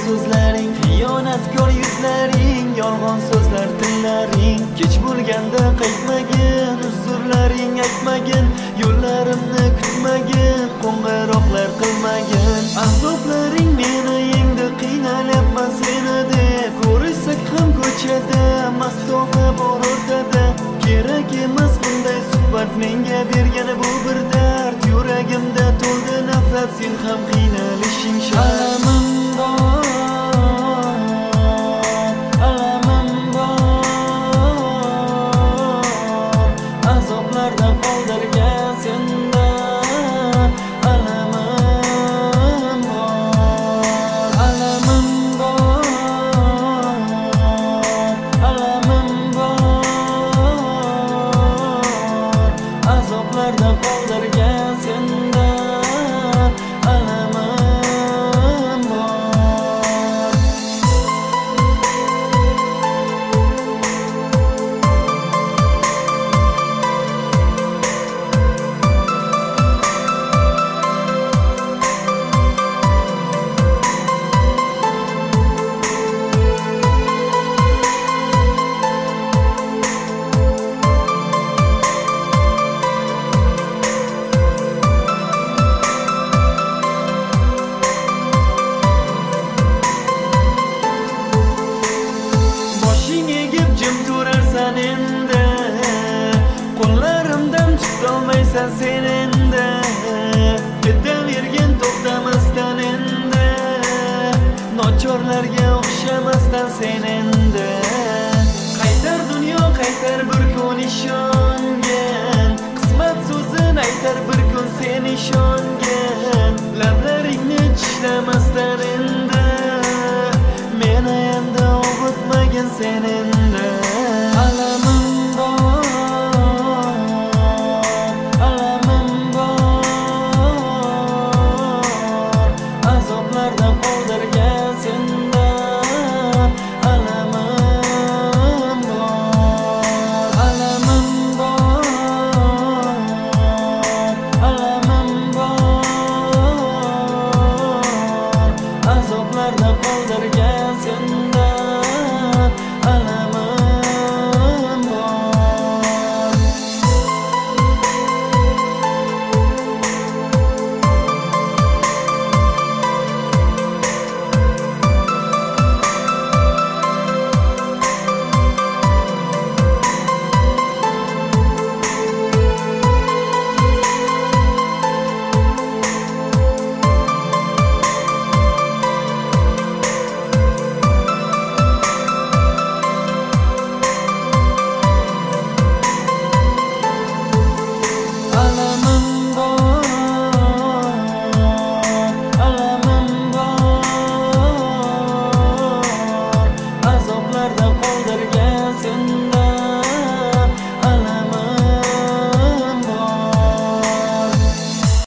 so'zlaring, xiyonatkor yuzlaring, yolg'on so'zlar tillaring. Kech bo'lganda qaytmagin, uzrlaring aytmagin, yo'llarimni kutmagin, qo'ng'iroqlar qilmagin. Azoblaring meni yengdi, qiynalyapman seni deb. Ko'rishsak ham ko'chada, masofa bor o'rtada. Kerak emas bunday suhbat, menga bergani bu bir dard. Yuragimda to'ldi nafrat, sen ham qiynalishing shart. Alamim bor, azoblardan qoldirgan senda. Alamim bor, alamim bor, alamim bor, azoblardan qoldirgan senda. Alamim bor. Boshing egib jim turarsan endi, qo'llarimdan tutolmaysan sen endi. Ketavergin to'xtamasdan endi, nochorlarga o'xshamasdan sen endi. Qaytar dunyo, qaytar bir kun ishongan, qismat so'zin aytar bir kun sen ishongan. Lablaringni tishlamasdan endi, meni endi ovutmagin sen